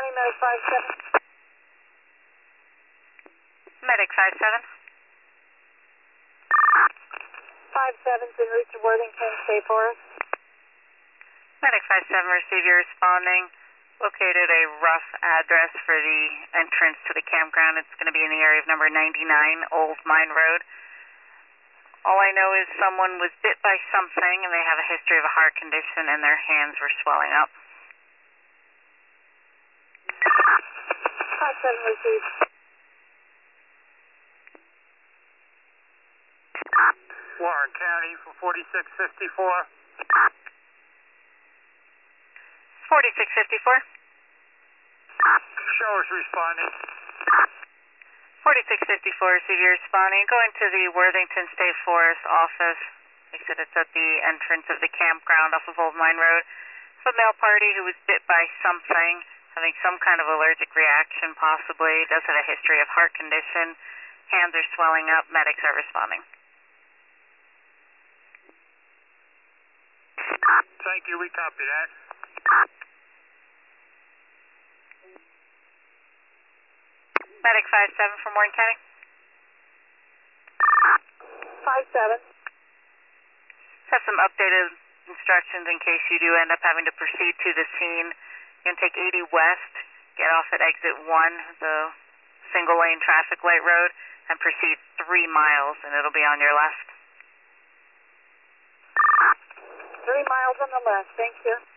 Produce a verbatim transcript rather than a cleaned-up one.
County, Medic five seven. Medic five seven. five seven's en route to Worthington, State Forest. Medic five seven, receive your responding. Located a rough address for the entrance to the campground. It's going to be in the area of number ninety-nine, Old Mine Road. All I know is someone was bit by something and they have a history of a heart condition and their hands were swelling up. five seven received. Warren County for forty-six fifty-four. forty-six fifty-four. Show us responding. forty-six fifty-four, receive your responding. Going to the Worthington State Forest office. They said it's at the entrance of the campground off of Old Mine Road. It's a male party who was bit by something, having some kind of allergic reaction possibly. Does have a history of heart condition. Hands are swelling up. Medics are responding. Thank you, we copy that. Medic five seven from Warren County. five seven. Have some updated instructions in case you do end up having to proceed to the scene. You're going to take eighty west, get off at exit one, the single lane traffic light road, and proceed three miles, and it'll be on your left. Three miles on the left, thank you.